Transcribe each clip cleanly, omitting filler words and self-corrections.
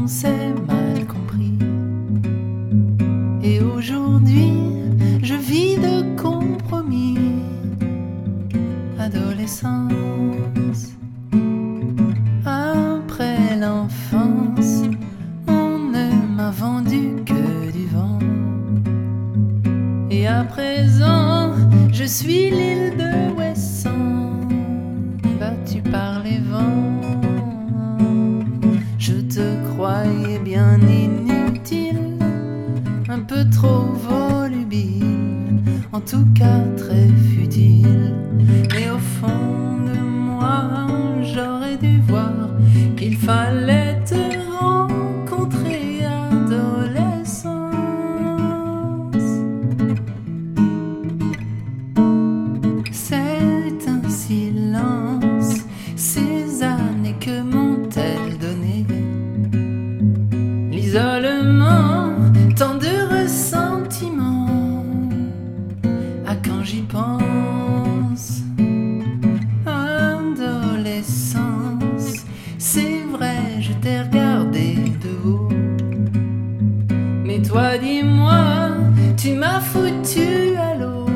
on s'est mal compris. Et aujourd'hui, je vis de compromis. Adolescence, après l'enfance, on ne m'a vendu que du vent. Et à présent, je suis l'île de Ouessant, battue par les vents. Je te croyais bien inutile, un peu trop volubile, en tout cas très futile. Et au fond de moi, j'aurais dû voir qu'il fallait te rencontrer, adolescence. C'est un silence, ces années que m'ont-elles donné? L'isolement, tant de ressentiments, à quand j'y pense. Adolescence, c'est vrai, je t'ai regardé de haut, mais toi dis-moi, tu m'as foutu à l'eau.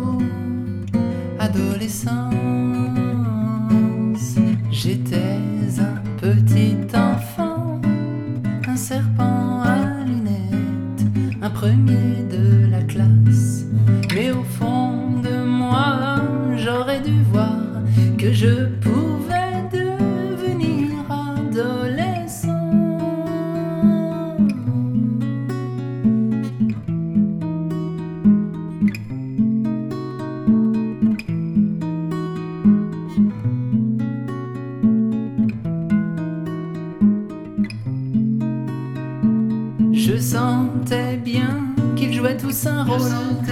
Adolescence, j'étais un petit enfant, un serpent à lunettes, un premier de la classe. Mais au fond de moi, j'aurais dû voir que je pouvais devenir adolescent. Je sentais bien qu'ils jouaient tous un rôle.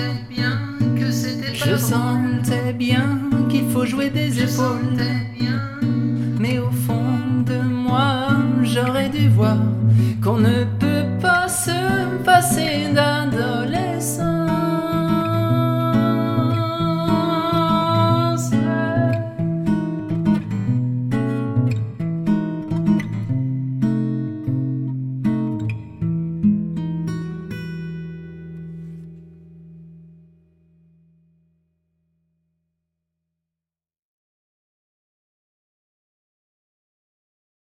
Je sentais bien qu'il faut jouer des épaules. Mais au fond de moi, j'aurais dû voir qu'on ne peut pas se passer d'un